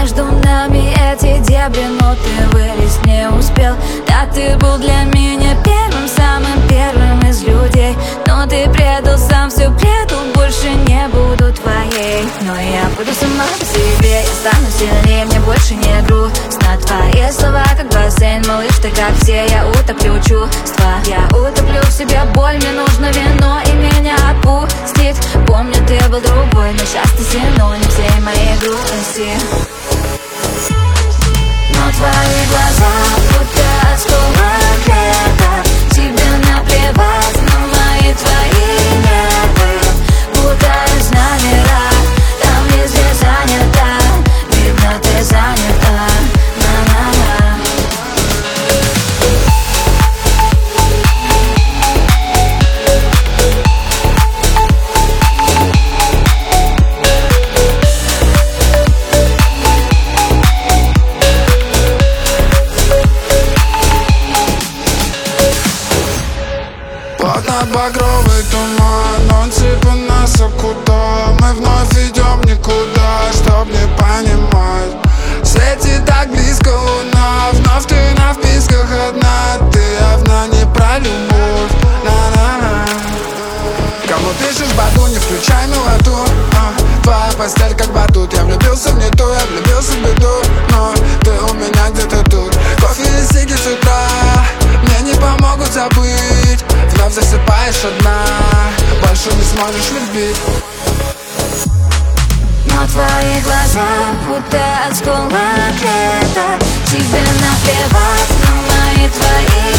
между нами эти дебри, но ты вылезть не успел. Да, ты был для меня первым, самым первым из людей, но ты предал, сам все предал, больше не буду твоей. Но я буду сама по себе, я стану сильнее, мне больше не грустно. Твои слова как бассейн, малыш, ты как все, я утоплю чувства. Я утоплю в себе боль, мне нужно вино и меня отпустит. Помню, ты был другой, но сейчас ты синоним всей моей грусти. Но твои глаза будто осколок лета, тебе наплевать на мои твои нервы. Путаюсь номера, там везде занято, видно, ты занята. На-на-на. Багровый туман, он типа нас окутал. Мы вновь идем никуда, чтоб не понимать. Светит так близко луна, вновь ты на вписках одна. Ты явно не про любовь, на-на-на. Кому пишешь баду, не включай мелоту. Твоя постель как батут, я влюбился в не ту, я влюбился в беду. Но ты у меня где-то тут. Кофе и сиги с утра мне не помогут забыть. Вновь засыпаешь одна, больше не сможешь любить. Но твои глаза будто осколок лета, тебе наплевать на мои твои